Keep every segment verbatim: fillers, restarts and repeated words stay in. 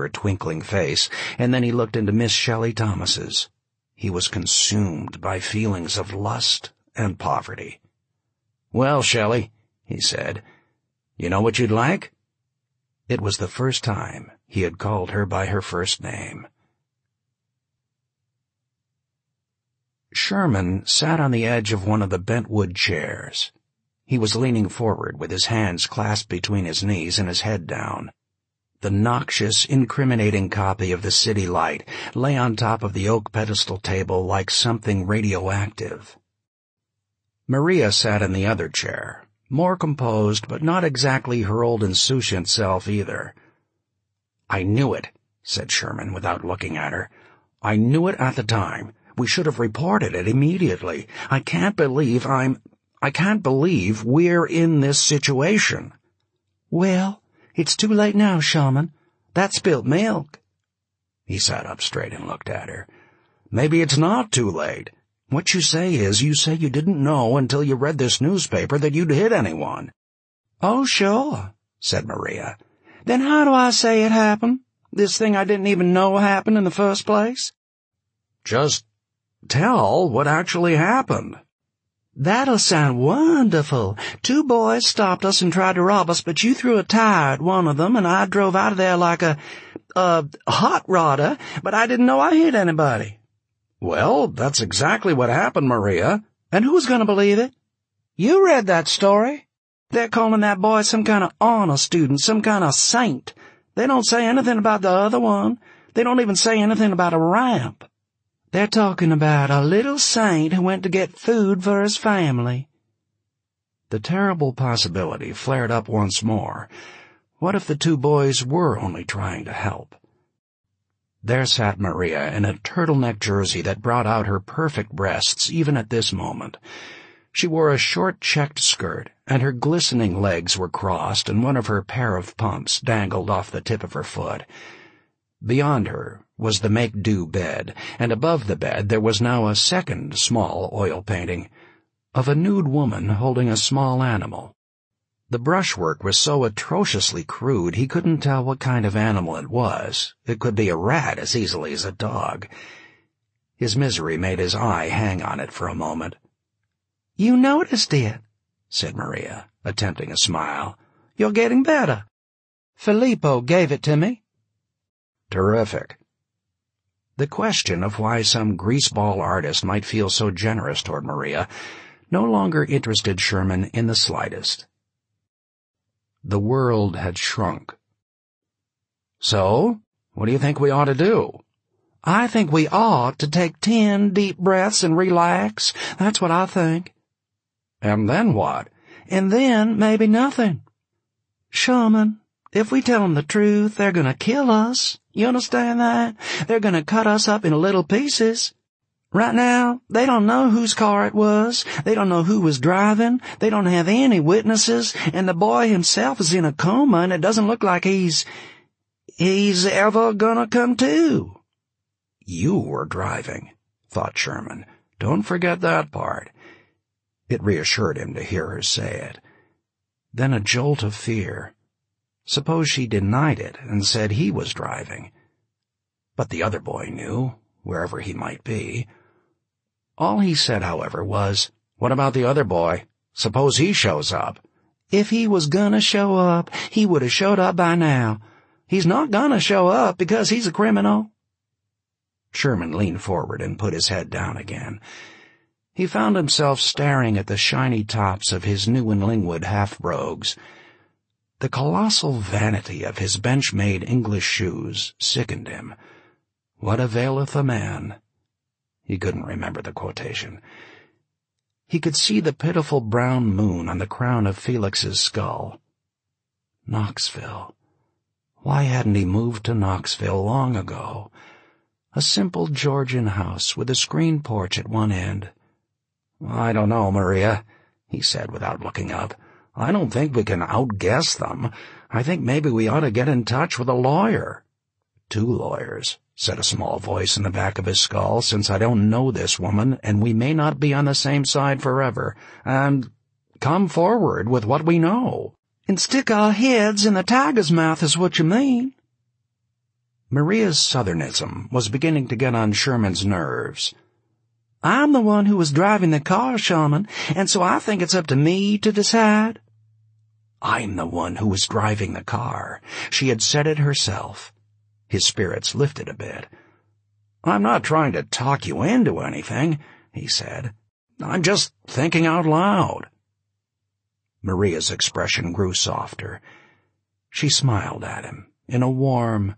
her twinkling face, and then he looked into Miss Shelley Thomas's. He was consumed by feelings of lust and poverty. "Well, Shelley," he said, "you know what you'd like?" It was the first time he had called her by her first name. Sherman sat on the edge of one of the bentwood chairs. He was leaning forward with his hands clasped between his knees and his head down. The noxious, incriminating copy of the City Light lay on top of the oak pedestal table like something radioactive. Maria sat in the other chair, more composed, but not exactly her old insouciant self either. "I knew it," said Sherman without looking at her. "I knew it at the time. We should have reported it immediately. I can't believe I'm... I can't believe we're in this situation." "Well, it's too late now, Sherman. That spilt milk." He sat up straight and looked at her. "Maybe it's not too late. What you say is you say you didn't know until you read this newspaper that you'd hit anyone." "Oh, sure," said Maria. "Then how do I say it happened? This thing I didn't even know happened in the first place?" "Just tell what actually happened." "That'll sound wonderful. Two boys stopped us and tried to rob us, but you threw a tire at one of them, and I drove out of there like a, a hot rodder, but I didn't know I hit anybody." "Well, that's exactly what happened, Maria. And who's going to believe it?" "You read that story. They're calling that boy some kind of honor student, some kind of saint. They don't say anything about the other one. They don't even say anything about a ramp. They're talking about a little saint who went to get food for his family." The terrible possibility flared up once more. What if the two boys were only trying to help? There sat Maria in a turtleneck jersey that brought out her perfect breasts even at this moment. She wore a short checked skirt, and her glistening legs were crossed, and one of her pair of pumps dangled off the tip of her foot. Beyond her was the make-do bed, and above the bed there was now a second small oil painting of a nude woman holding a small animal. The brushwork was so atrociously crude he couldn't tell what kind of animal it was. It could be a rat as easily as a dog. His misery made his eye hang on it for a moment. "You noticed it," said Maria, attempting a smile. "You're getting better. Filippo gave it to me." "Terrific." The question of why some greaseball artist might feel so generous toward Maria no longer interested Sherman in the slightest. The world had shrunk. "So, what do you think we ought to do?" "I think we ought to take ten deep breaths and relax. That's what I think." "And then what?" "And then maybe nothing. Sherman, if we tell them the truth, they're going to kill us. You understand that? They're going to cut us up into little pieces. Right now, they don't know whose car it was. They don't know who was driving. They don't have any witnesses, and the boy himself is in a coma, and it doesn't look like he's... he's ever going to come to." "You were driving," thought Sherman. "Don't forget that part." It reassured him to hear her say it. Then a jolt of fear. Suppose she denied it and said he was driving. But the other boy knew, wherever he might be. All he said, however, was, "What about the other boy? Suppose he shows up." "If he was gonna show up, he would have showed up by now. He's not gonna show up because he's a criminal." Sherman leaned forward and put his head down again. He found himself staring at the shiny tops of his New Lingwood half-brogues. The colossal vanity of his bench-made English shoes sickened him. "What availeth a man?" He couldn't remember the quotation. He could see the pitiful brown moon on the crown of Felix's skull. Knoxville. Why hadn't he moved to Knoxville long ago? A simple Georgian house with a screen porch at one end. "I don't know, Maria," he said without looking up. "I don't think we can outguess them. I think maybe we ought to get in touch with a lawyer." "Two lawyers," said a small voice in the back of his skull, "since I don't know this woman, and we may not be on the same side forever. And come forward with what we know." "And stick our heads in the tiger's mouth is what you mean." Maria's southernism was beginning to get on Sherman's nerves. "I'm the one who was driving the car, Sherman, and so I think it's up to me to decide." "I'm the one who was driving the car." She had said it herself. His spirits lifted a bit. "I'm not trying to talk you into anything," he said. "I'm just thinking out loud." Maria's expression grew softer. She smiled at him in a warm,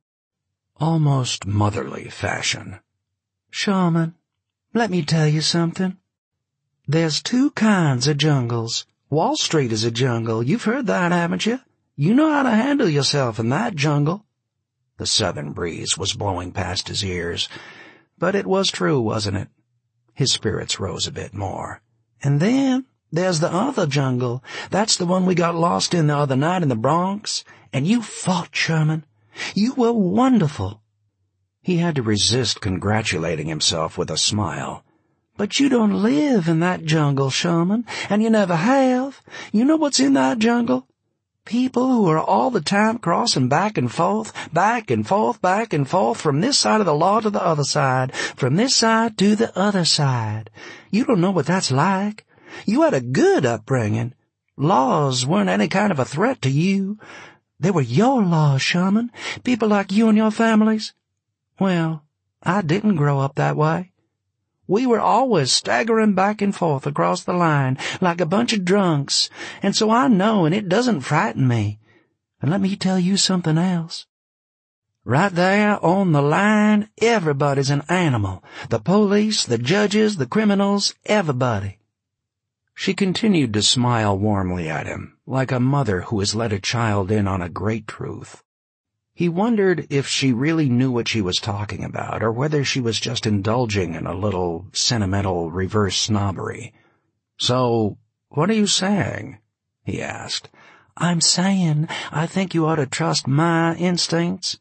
almost motherly fashion. "Sherman, let me tell you something. There's two kinds of jungles. Wall Street is a jungle. You've heard that, haven't you? You know how to handle yourself in that jungle." The southern breeze was blowing past his ears, but it was true, wasn't it? His spirits rose a bit more. "And then there's the other jungle. That's the one we got lost in the other night in the Bronx. And you fought, Sherman. You were wonderful." He had to resist congratulating himself with a smile. "But you don't live in that jungle, Sherman, and you never have. You know what's in that jungle? People who are all the time crossing back and forth, back and forth, back and forth, from this side of the law to the other side, from this side to the other side. You don't know what that's like. You had a good upbringing. Laws weren't any kind of a threat to you. They were your laws, Sherman, people like you and your families. Well, I didn't grow up that way. We were always staggering back and forth across the line like a bunch of drunks, and so I know, and it doesn't frighten me. And let me tell you something else. Right there on the line, everybody's an animal. The police, the judges, the criminals, everybody." She continued to smile warmly at him, like a mother who has let a child in on a great truth. He wondered if she really knew what she was talking about, or whether she was just indulging in a little sentimental reverse snobbery. "So, what are you saying?" he asked. "I'm saying I think you ought to trust my instincts."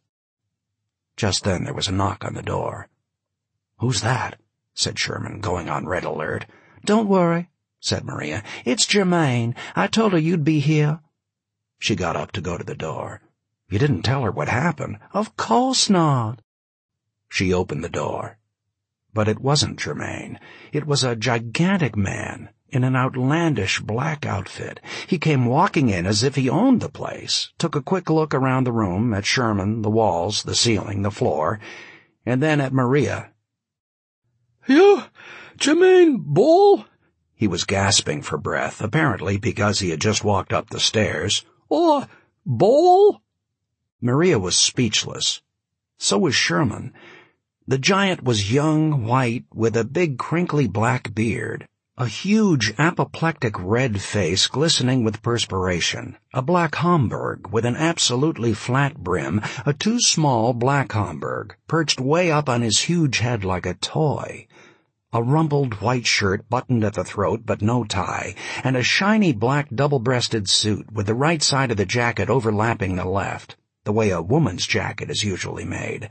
Just then there was a knock on the door. "Who's that?" said Sherman, going on red alert. "Don't worry," said Maria. "It's Germaine. I told her you'd be here." She got up to go to the door. "You didn't tell her what happened." "Of course not." She opened the door. But it wasn't Germaine. It was a gigantic man in an outlandish black outfit. He came walking in as if he owned the place, took a quick look around the room, at Sherman, the walls, the ceiling, the floor, and then at Maria. "You, Germaine Bull?" He was gasping for breath, apparently because he had just walked up the stairs. "Or Bull?" Maria was speechless. So was Sherman. The giant was young, white, with a big crinkly black beard, a huge apoplectic red face glistening with perspiration, a black Homburg with an absolutely flat brim, a too small black Homburg, perched way up on his huge head like a toy, a rumpled white shirt buttoned at the throat but no tie, and a shiny black double-breasted suit with the right side of the jacket overlapping the left, the way a woman's jacket is usually made.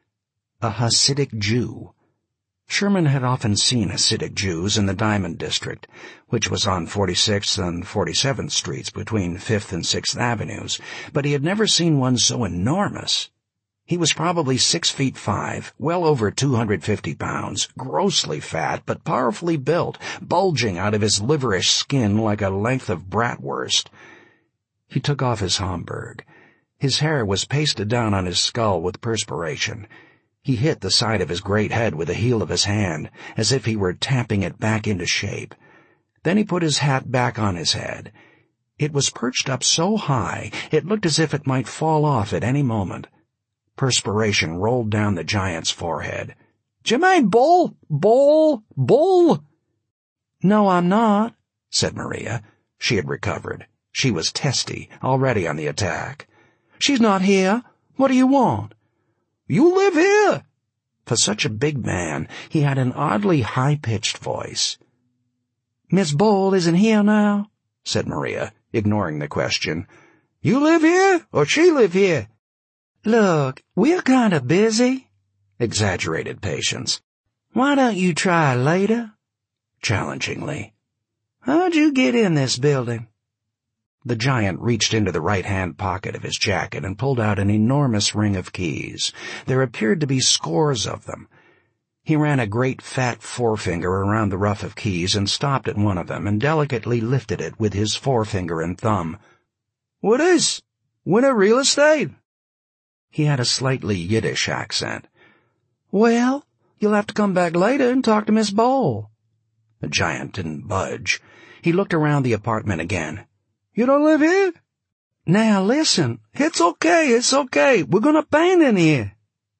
A Hasidic Jew. Sherman had often seen Hasidic Jews in the Diamond District, which was on forty-sixth and forty-seventh Streets between fifth and sixth Avenues, but he had never seen one so enormous. He was probably six feet five, well over two hundred fifty pounds, grossly fat but powerfully built, bulging out of his liverish skin like a length of bratwurst. He took off his Homburg. His hair was pasted down on his skull with perspiration. He hit the side of his great head with the heel of his hand, as if he were tapping it back into shape. Then he put his hat back on his head. It was perched up so high, it looked as if it might fall off at any moment. Perspiration rolled down the giant's forehead. "Germaine Bull! Bull! Bull!" "No, I'm not," said Maria. She had recovered. She was testy, already on the attack. "She's not here. What do you want?" "You live here." For such a big man, he had an oddly high-pitched voice. "Miss Bull isn't here now," said Maria, ignoring the question. "You live here, or she live here?" "Look, we're kind of busy." Exaggerated patience. "Why don't you try later?" Challengingly. "How'd you get in this building?" The giant reached into the right-hand pocket of his jacket and pulled out an enormous ring of keys. There appeared to be scores of them. He ran a great fat forefinger around the rough of keys and stopped at one of them and delicately lifted it with his forefinger and thumb. "What is? Winter real estate?" He had a slightly Yiddish accent. "Well, you'll have to come back later and talk to Miss Bowl." The giant didn't budge. He looked around the apartment again. "You don't live here?" "Now listen, it's okay, it's okay. We're gonna paint in here."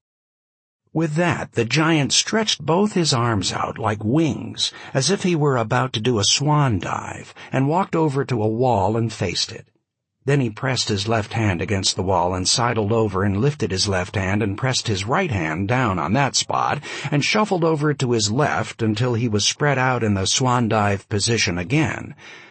With that, the giant stretched both his arms out like wings, as if he were about to do a swan dive, and walked over to a wall and faced it. Then he pressed his left hand against the wall and sidled over and lifted his left hand and pressed his right hand down on that spot and shuffled over to his left until he was spread out in the swan dive position again.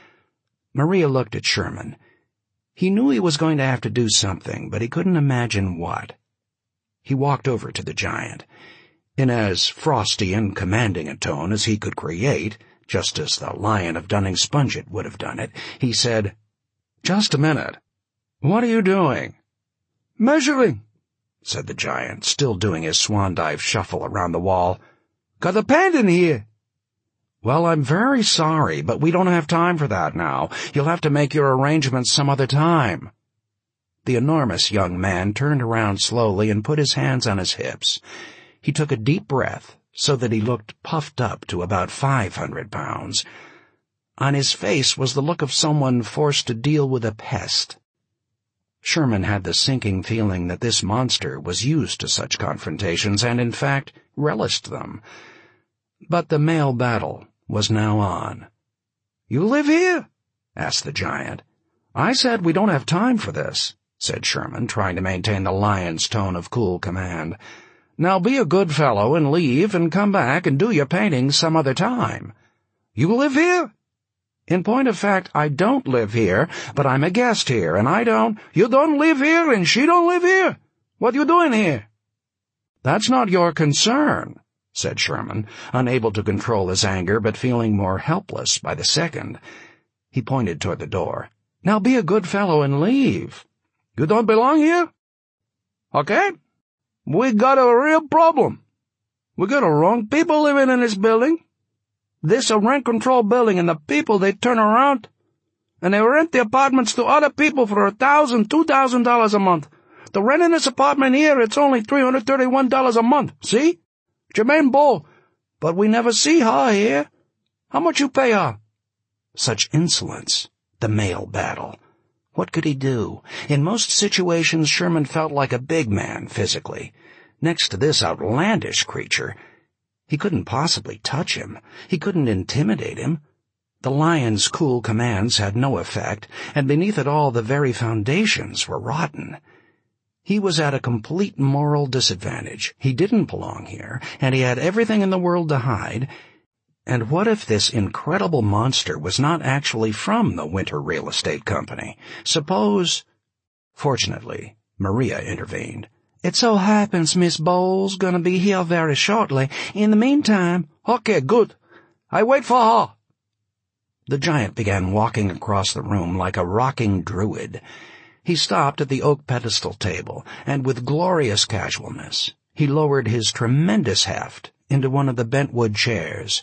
Maria looked at Sherman. He knew he was going to have to do something, but he couldn't imagine what. He walked over to the giant. In as frosty and commanding a tone as he could create, just as the Lion of Dunning-Spungett would have done it, he said, "Just a minute. What are you doing?" "Measuring," said the giant, still doing his swan dive shuffle around the wall. "Got the paint in here." "Well, I'm very sorry, but we don't have time for that now. You'll have to make your arrangements some other time." The enormous young man turned around slowly and put his hands on his hips. He took a deep breath so that he looked puffed up to about five hundred pounds. On his face was the look of someone forced to deal with a pest. Sherman had the sinking feeling that this monster was used to such confrontations and, in fact, relished them. But the male battle was now on. "You live here?" asked the giant. "I said we don't have time for this," said Sherman, trying to maintain the lion's tone of cool command. "Now be a good fellow and leave and come back and do your painting some other time." "You live here?" "In point of fact, I don't live here, but I'm a guest here, and I don't—" "You don't live here and she don't live here? What you doing here?" "That's not your concern," said Sherman, unable to control his anger but feeling more helpless by the second. He pointed toward the door. "Now be a good fellow and leave." "You don't belong here? Okay. We got a real problem. We got the wrong people living in this building. This a rent-controlled building, and the people, they turn around, and they rent the apartments to other people for a thousand, two thousand dollars a month. The rent in this apartment here, it's only three hundred thirty-one dollars a month. See? Jermaine Bull. But we never see her here. How much you pay her?" Such insolence. The male battle. What could he do? In most situations, Sherman felt like a big man physically. Next to this outlandish creature, he couldn't possibly touch him. He couldn't intimidate him. The lion's cool commands had no effect, and beneath it all the very foundations were rotten. He was at a complete moral disadvantage. He didn't belong here, and he had everything in the world to hide. And what if this incredible monster was not actually from the Winter Real Estate Company? Suppose— Fortunately, Maria intervened. "It so happens Miss Bowles gonna be here very shortly. In the meantime—" "Okay, good. I wait for her." The giant began walking across the room like a rocking druid. He stopped at the oak pedestal table, and with glorious casualness, he lowered his tremendous heft into one of the bentwood chairs.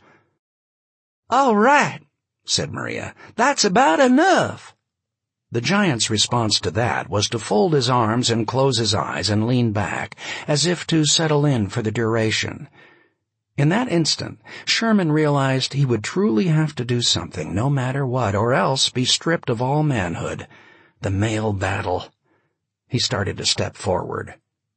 "All right," said Maria. "That's about enough." The giant's response to that was to fold his arms and close his eyes and lean back, as if to settle in for the duration. In that instant, Sherman realized he would truly have to do something, no matter what, or else be stripped of all manhood. The male battle. He started to step forward.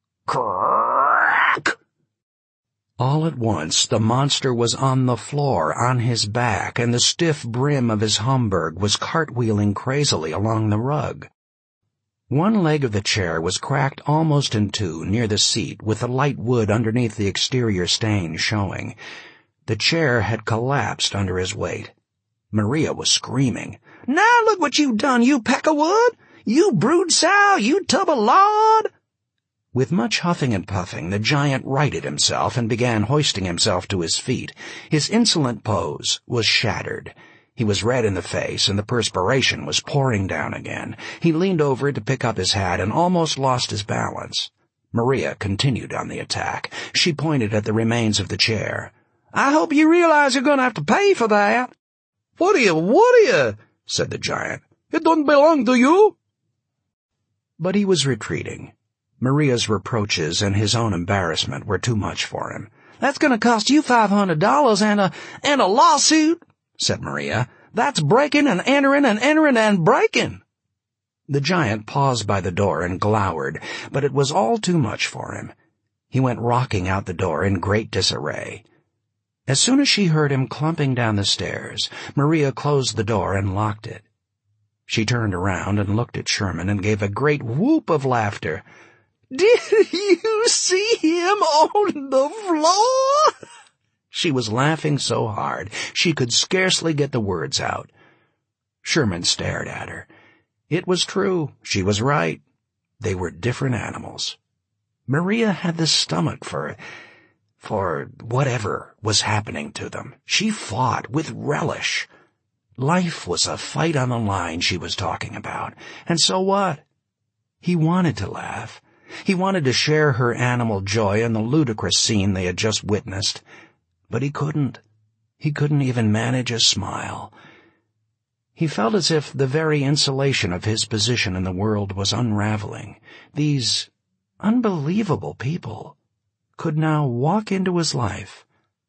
Crack! All at once, the monster was on the floor, on his back, and the stiff brim of his Homburg was cartwheeling crazily along the rug. One leg of the chair was cracked almost in two near the seat, with the light wood underneath the exterior stain showing. The chair had collapsed under his weight. Maria was screaming. "Now look what you done, you peck of wood! You brood sow! You tub of lard!" With much huffing and puffing, the giant righted himself and began hoisting himself to his feet. His insolent pose was shattered. He was red in the face, and the perspiration was pouring down again. He leaned over to pick up his hat and almost lost his balance. Maria continued on the attack. She pointed at the remains of the chair. "I hope you realize you're going to have to pay for that." "What are you, what are you?" said the giant. "It doesn't belong to you." But he was retreating. Maria's reproaches and his own embarrassment were too much for him. "That's going to cost you five hundred dollars and a, and a lawsuit," said Maria. "That's breaking and entering and entering and breaking." The giant paused by the door and glowered, but it was all too much for him. He went rocking out the door in great disarray. As soon as she heard him clumping down the stairs, Maria closed the door and locked it. She turned around and looked at Sherman and gave a great whoop of laughter. "Did you see him on the floor?" She was laughing so hard she could scarcely get the words out. Sherman stared at her. It was true. She was right. They were different animals. Maria had the stomach for, for whatever was happening to them. She fought with relish. Life was a fight on the line she was talking about. And so what? He wanted to laugh. He wanted to share her animal joy in the ludicrous scene they had just witnessed. But he couldn't. He couldn't even manage a smile. He felt as if the very insulation of his position in the world was unraveling. These unbelievable people could now walk into his life.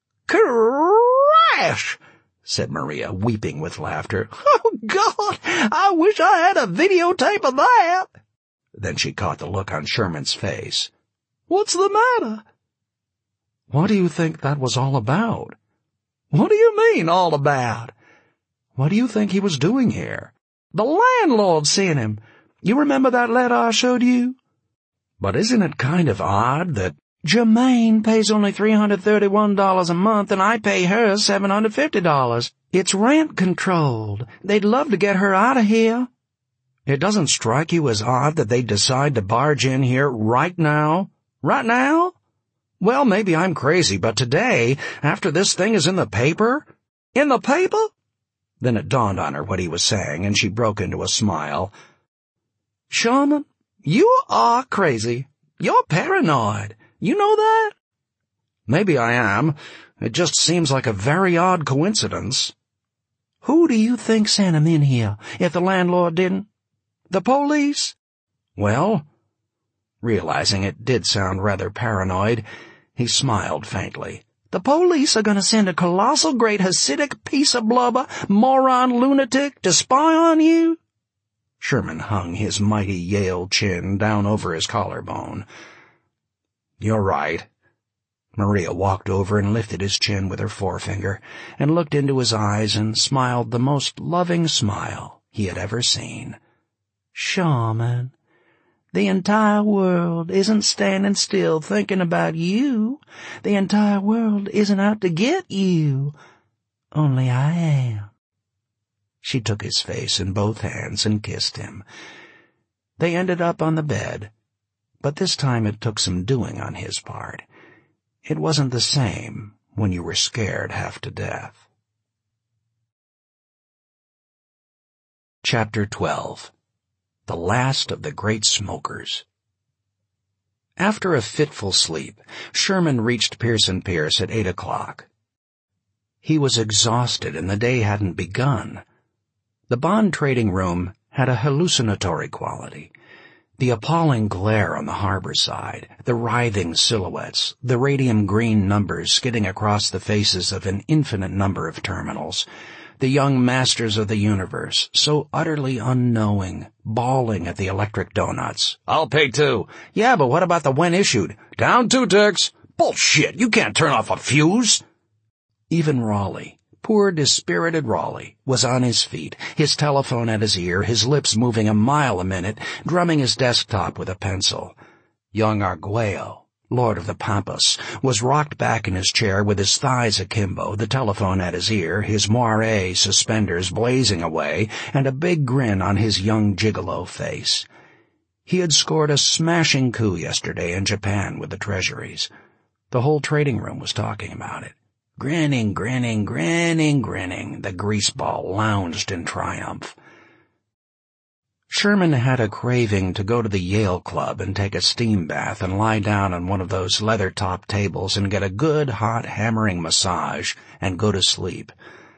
"Crash!" said Maria, weeping with laughter. "Oh, God, I wish I had a videotape of that." Then she caught the look on Sherman's face. "What's the matter?" "What do you think that was all about?" "What do you mean, all about?" "What do you think he was doing here?" "The landlord sent him. You remember that letter I showed you?" "But isn't it kind of odd that—" "Germaine pays only three hundred thirty-one dollars a month, and I pay her seven hundred fifty dollars. It's rent-controlled. They'd love to get her out of here." "It doesn't strike you as odd that they'd decide to barge in here right now?" "Right now?" "Well, maybe I'm crazy, but today, after this thing is in the paper—" "In the paper?" Then it dawned on her what he was saying, and she broke into a smile. "Sherman, you are crazy. You're paranoid. You know that?" "Maybe I am. It just seems like a very odd coincidence." "Who do you think sent him in here, if the landlord didn't? The police?" "Well," realizing it did sound rather paranoid, he smiled faintly. "The police are going to send a colossal great Hasidic piece of blubber, moron lunatic, to spy on you?" Sherman hung his mighty Yale chin down over his collarbone. "You're right." Maria walked over and lifted his chin with her forefinger, and looked into his eyes and smiled the most loving smile he had ever seen. "Sherman, the entire world isn't standing still thinking about you. The entire world isn't out to get you. Only I am." She took his face in both hands and kissed him. They ended up on the bed, but this time it took some doing on his part. It wasn't the same when you were scared half to death. Chapter twelve. The Last of the Great Smokers. After a fitful sleep, Sherman reached Pearson Pierce at eight o'clock. He was exhausted and the day hadn't begun. The bond trading room had a hallucinatory quality. The appalling glare on the harbor side, the writhing silhouettes, the radium-green numbers skidding across the faces of an infinite number of terminals, the young masters of the universe, so utterly unknowing, bawling at the electric donuts. "I'll pay two." "Yeah, but what about the when issued?" "Down two ticks." "Bullshit, you can't turn off a fuse." Even Raleigh, poor dispirited Raleigh, was on his feet, his telephone at his ear, his lips moving a mile a minute, drumming his desktop with a pencil. Young Arguello, Lord of the Pampas, was rocked back in his chair with his thighs akimbo, the telephone at his ear, his moiré suspenders blazing away, and a big grin on his young gigolo face. He had scored a smashing coup yesterday in Japan with the treasuries. The whole trading room was talking about it. Grinning, grinning, grinning, grinning, the greaseball lounged in triumph. Sherman had a craving to go to the Yale Club and take a steam bath and lie down on one of those leather-topped tables and get a good, hot, hammering massage and go to sleep.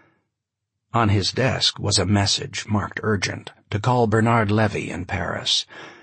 On his desk was a message marked urgent to call Bernard Levy in Paris.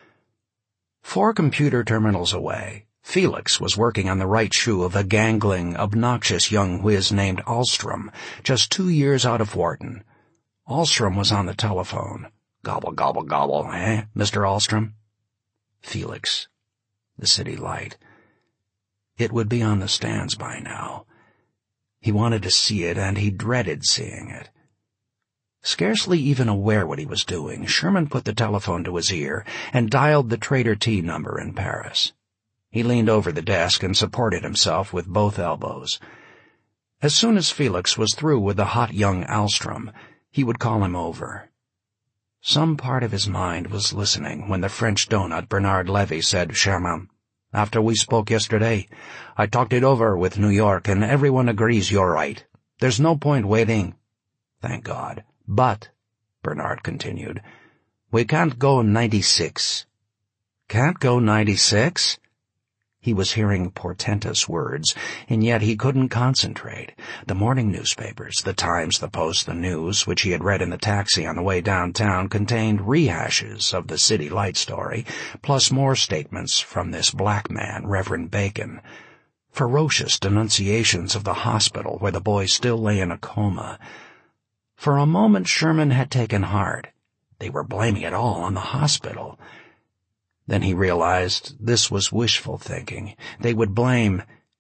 Four computer terminals away, Felix was working on the right shoe of a gangling, obnoxious young whiz named Alstrom, just two years out of Wharton. Alstrom was on the telephone. Gobble, gobble, gobble, eh, Mister Alstrom? Felix. The city light. It would be on the stands by now. He wanted to see it, and he dreaded seeing it. Scarcely even aware what he was doing, Sherman put the telephone to his ear and dialed the Trader T number in Paris. He leaned over the desk and supported himself with both elbows. As soon as Felix was through with the hot young Alstrom, he would call him over. Some part of his mind was listening when the French donut Bernard Levy said, "Sherman, after we spoke yesterday, I talked it over with New York, and everyone agrees you're right. There's no point waiting." "Thank God. But," Bernard continued, "we can't go ninety-six. "Can't go ninety-six? He was hearing portentous words, and yet he couldn't concentrate. The morning newspapers, the Times, the Post, the News, which he had read in the taxi on the way downtown, contained rehashes of the City Light story, plus more statements from this black man, Reverend Bacon. Ferocious denunciations of the hospital where the boy still lay in a coma. For a moment Sherman had taken heart. They were blaming it all on the hospital. Then he realized this was wishful thinking. They would blame...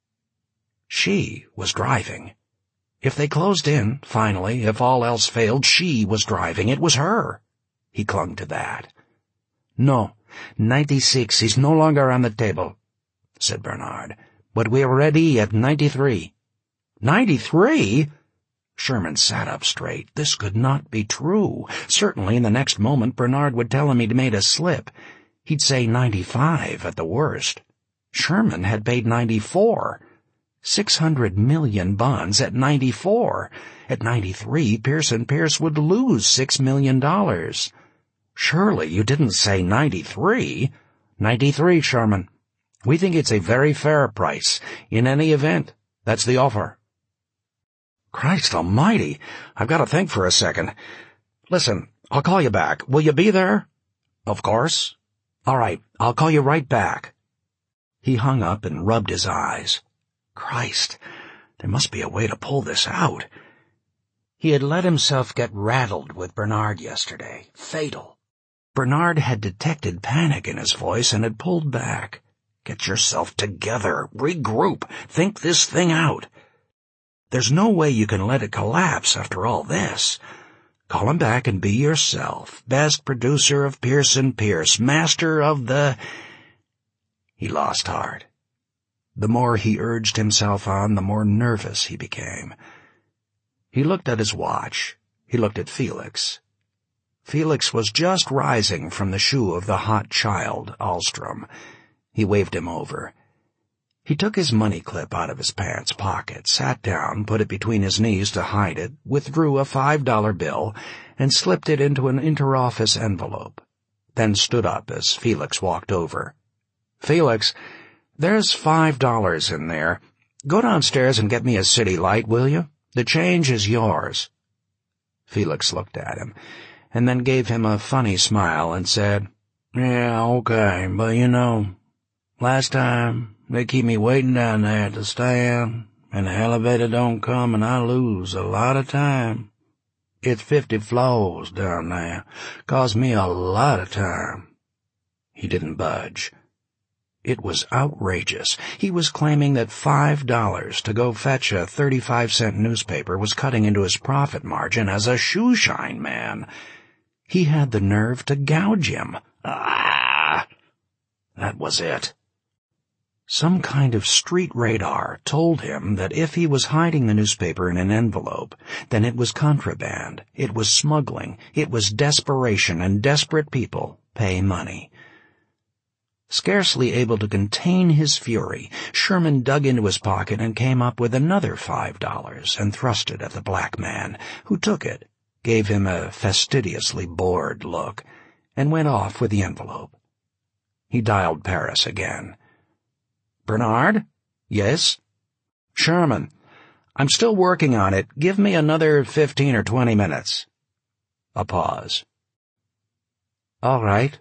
She was driving. If they closed in, finally, if all else failed, she was driving. It was her. He clung to that. "No, ninety-six is no longer on the table," said Bernard. "But we're ready at ninety-three. Ninety-three? Sherman sat up straight. This could not be true. Certainly in the next moment Bernard would tell him he'd made a slip. He'd say ninety-five at the worst. Sherman had paid ninety-four. Six hundred million bonds at ninety-four. At ninety-three, Pearson Pierce would lose six million dollars. "Surely you didn't say ninety-three? Ninety-three, Sherman. We think it's a very fair price. In any event, that's the offer." "Christ almighty, I've got to think for a second. Listen, I'll call you back. Will you be there?" "Of course." "All right, I'll call you right back." He hung up and rubbed his eyes. Christ, there must be a way to pull this out. He had let himself get rattled with Bernard yesterday. Fatal. Bernard had detected panic in his voice and had pulled back. Get yourself together. Regroup. Think this thing out. There's no way you can let it collapse after all this. Call him back and be yourself. Best producer of Pearson Pierce. Master of the... He lost heart. The more he urged himself on, the more nervous he became. He looked at his watch. He looked at Felix. Felix was just rising from the shoe of the hot child, Alstrom. He waved him over. He took his money clip out of his pants pocket, sat down, put it between his knees to hide it, withdrew a five-dollar bill, and slipped it into an interoffice envelope, then stood up as Felix walked over. "Felix, there's five dollars in there. Go downstairs and get me a City Light, will you? The change is yours." Felix looked at him, and then gave him a funny smile and said, "Yeah, okay, but you know, last time they keep me waiting down there at the stand, and the elevator don't come, and I lose a lot of time. It's fifty floors down there. Cost me a lot of time." He didn't budge. It was outrageous. He was claiming that five dollars to go fetch a thirty-five cent newspaper was cutting into his profit margin as a shoeshine man. He had the nerve to gouge him. Ah! That was it. Some kind of street radar told him that if he was hiding the newspaper in an envelope, then it was contraband, it was smuggling, it was desperation, and desperate people pay money. Scarcely able to contain his fury, Sherman dug into his pocket and came up with another five dollars and thrust it at the black man, who took it, gave him a fastidiously bored look, and went off with the envelope. He dialed Paris again. "Bernard? Yes? Sherman. I'm still working on it. Give me another fifteen or twenty minutes." A pause. "All right."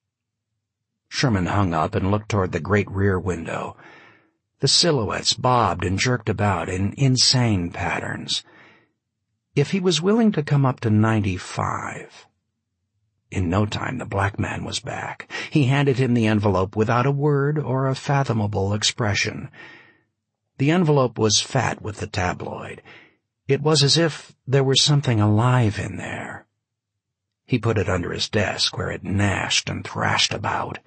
Sherman hung up and looked toward the great rear window. The silhouettes bobbed and jerked about in insane patterns. If he was willing to come up to ninety-five... In no time the black man was back. He handed him the envelope without a word or a fathomable expression. The envelope was fat with the tabloid. It was as if there were something alive in there. He put it under his desk, where it gnashed and thrashed about.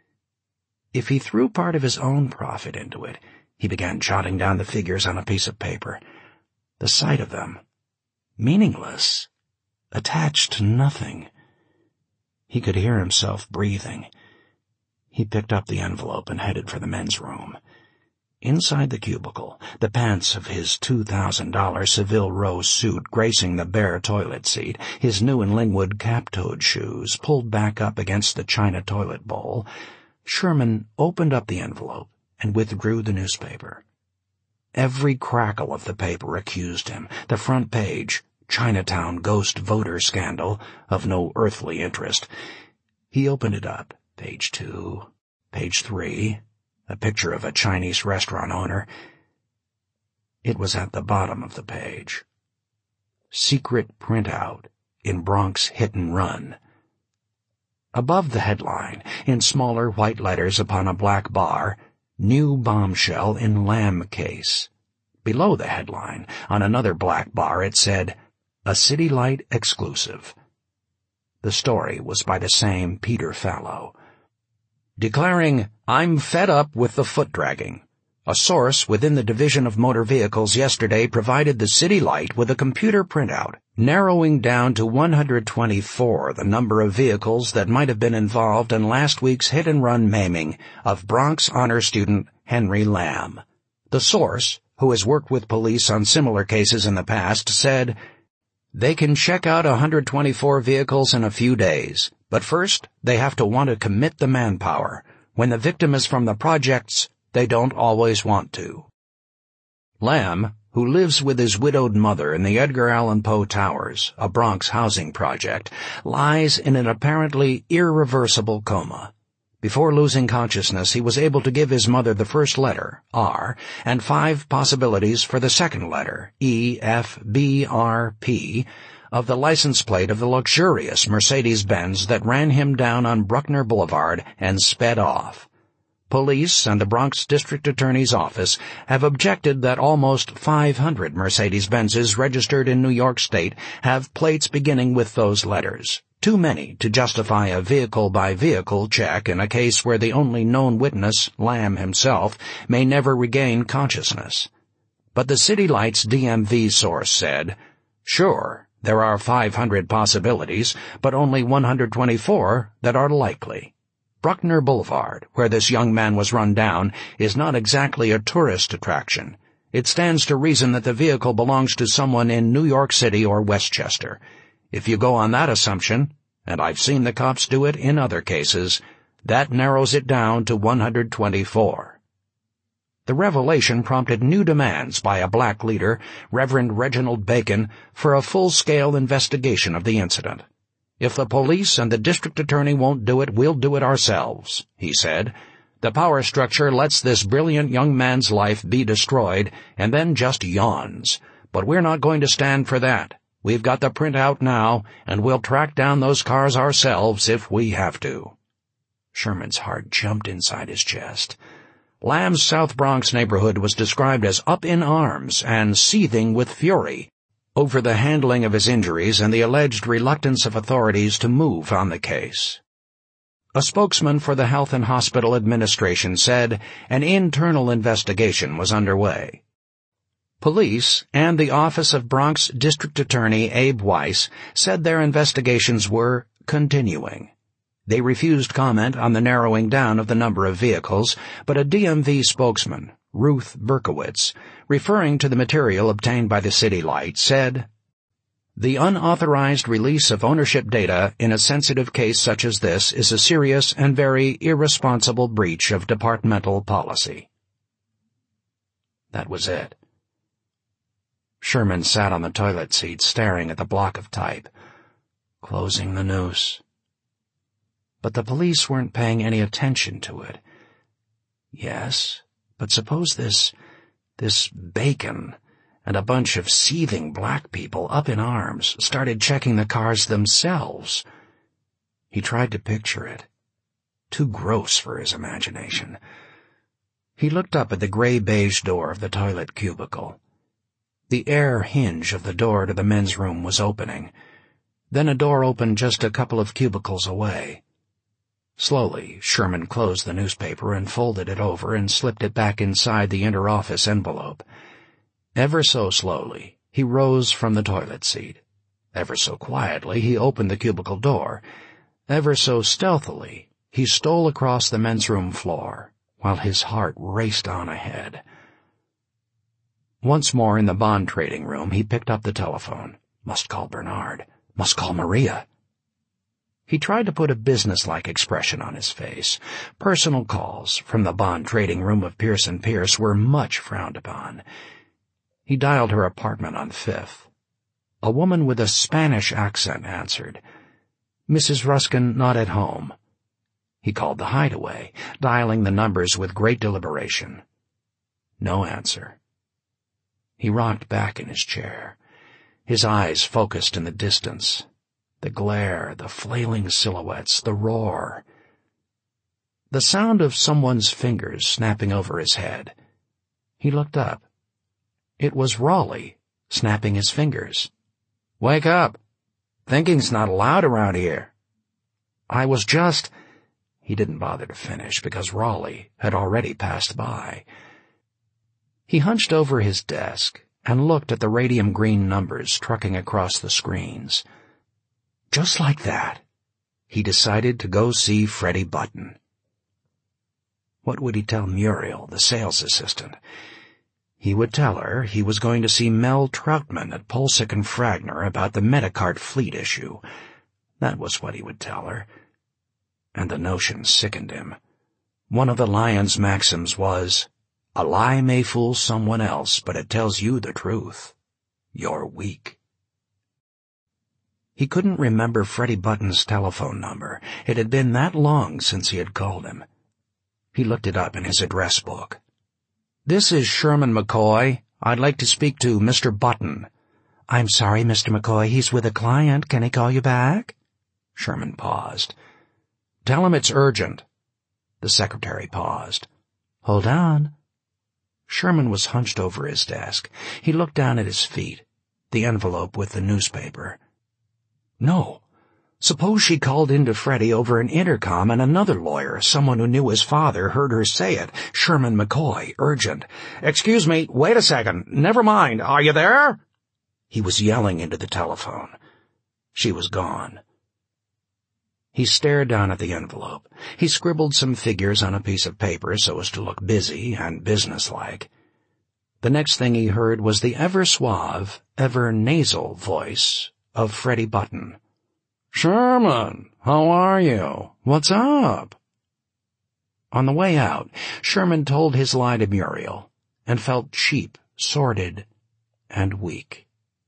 If he threw part of his own profit into it, he began jotting down the figures on a piece of paper. The sight of them, meaningless, attached to nothing. He could hear himself breathing. He picked up the envelope and headed for the men's room. Inside the cubicle, the pants of his two thousand dollar Seville rose suit gracing the bare toilet seat, his new and Lingwood cap-toed shoes pulled back up against the china toilet bowl, Sherman opened up the envelope and withdrew the newspaper. Every crackle of the paper accused him. The front page, Chinatown ghost voter scandal, of no earthly interest. He opened it up. Page two, page three, a picture of a Chinese restaurant owner. It was at the bottom of the page. Secret printout in Bronx Hit and Run. Above the headline, in smaller white letters upon a black bar, New bombshell in Lamb case. Below the headline, on another black bar, it said, A City Light exclusive. The story was by the same Peter Fallow. Declaring, "I'm fed up with the foot-dragging." A source within the Division of Motor Vehicles yesterday provided the City Light with a computer printout, narrowing down to one hundred twenty-four the number of vehicles that might have been involved in last week's hit-and-run maiming of Bronx honor student Henry Lamb. The source, who has worked with police on similar cases in the past, said, "They can check out one hundred twenty-four vehicles in a few days, but first they have to want to commit the manpower. When the victim is from the projects, they don't always want to." Lamb, who lives with his widowed mother in the Edgar Allan Poe Towers, a Bronx housing project, lies in an apparently irreversible coma. Before losing consciousness, he was able to give his mother the first letter, R, and five possibilities for the second letter, E, F, B, R, P, of the license plate of the luxurious Mercedes-Benz that ran him down on Bruckner Boulevard and sped off. Police and the Bronx District Attorney's Office have objected that almost five hundred Mercedes-Benzes registered in New York State have plates beginning with those letters. Too many to justify a vehicle-by-vehicle check in a case where the only known witness, Lamb himself, may never regain consciousness. But the City Light's D M V source said, "Sure, there are five hundred possibilities, but only one hundred twenty-four that are likely. Bruckner Boulevard, where this young man was run down, is not exactly a tourist attraction. It stands to reason that the vehicle belongs to someone in New York City or Westchester. If you go on that assumption, and I've seen the cops do it in other cases, that narrows it down to one hundred twenty-four. The revelation prompted new demands by a black leader, Reverend Reginald Bacon, for a full-scale investigation of the incident. "If the police and the district attorney won't do it, we'll do it ourselves," he said. "The power structure lets this brilliant young man's life be destroyed and then just yawns. But we're not going to stand for that. We've got the printout now, and we'll track down those cars ourselves if we have to." Sherman's heart jumped inside his chest. Lamb's South Bronx neighborhood was described as up in arms and seething with fury over the handling of his injuries and the alleged reluctance of authorities to move on the case. A spokesman for the Health and Hospital Administration said an internal investigation was underway. Police and the Office of Bronx District Attorney Abe Weiss said their investigations were continuing. They refused comment on the narrowing down of the number of vehicles, but a D M V spokesman, Ruth Berkowitz, referring to the material obtained by the City Light, said, "The unauthorized release of ownership data in a sensitive case such as this is a serious and very irresponsible breach of departmental policy." That was it. Sherman sat on the toilet seat staring at the block of type, closing the noose. But the police weren't paying any attention to it. Yes, but suppose this, this Bacon and a bunch of seething black people up in arms started checking the cars themselves. He tried to picture it. Too gross for his imagination. He looked up at the gray-beige door of the toilet cubicle. The air hinge of the door to the men's room was opening. Then a door opened just a couple of cubicles away. Slowly, Sherman closed the newspaper and folded it over and slipped it back inside the inter-office envelope. Ever so slowly, he rose from the toilet seat. Ever so quietly, he opened the cubicle door. Ever so stealthily, he stole across the men's room floor, while his heart raced on ahead. Once more in the bond trading room, he picked up the telephone. Must call Bernard. Must call Maria. He tried to put a businesslike expression on his face. Personal calls from the bond trading room of Pierce and Pierce were much frowned upon. He dialed her apartment on Fifth. A woman with a Spanish accent answered. Missus Ruskin not at home. He called the hideaway, dialing the numbers with great deliberation. No answer. He rocked back in his chair, his eyes focused in the distance. The glare, the flailing silhouettes, the roar. The sound of someone's fingers snapping over his head. He looked up. It was Raleigh, snapping his fingers. "Wake up! Thinking's not allowed around here." "I was just—" He didn't bother to finish because Raleigh had already passed by. He hunched over his desk and looked at the radium-green numbers trucking across the screens. Just like that, he decided to go see Freddie Button. What would he tell Muriel, the sales assistant? He would tell her he was going to see Mel Troutman at Polsick and Fragner about the Metacart fleet issue. That was what he would tell her. And the notion sickened him. One of the Lion's maxims was, "A lie may fool someone else, but it tells you the truth. You're weak." He couldn't remember Freddie Button's telephone number. It had been that long since he had called him. He looked it up in his address book. "This is Sherman McCoy. I'd like to speak to Mister Button." "I'm sorry, Mister McCoy, he's with a client. Can he call you back?" Sherman paused. "Tell him it's urgent." The secretary paused. "Hold on." Sherman was hunched over his desk. He looked down at his feet, the envelope with the newspaper. No. Suppose she called in to Freddie over an intercom and another lawyer, someone who knew his father, heard her say it. Sherman McCoy, urgent. "Excuse me, wait a second. Never mind. Are you there?" He was yelling into the telephone. She was gone. He stared down at the envelope. He scribbled some figures on a piece of paper so as to look busy and businesslike. The next thing he heard was the ever-suave, ever-nasal voice of Freddie Button. "Sherman, how are you? What's up?" On the way out, Sherman told his lie to Muriel and felt cheap, sordid, and weak.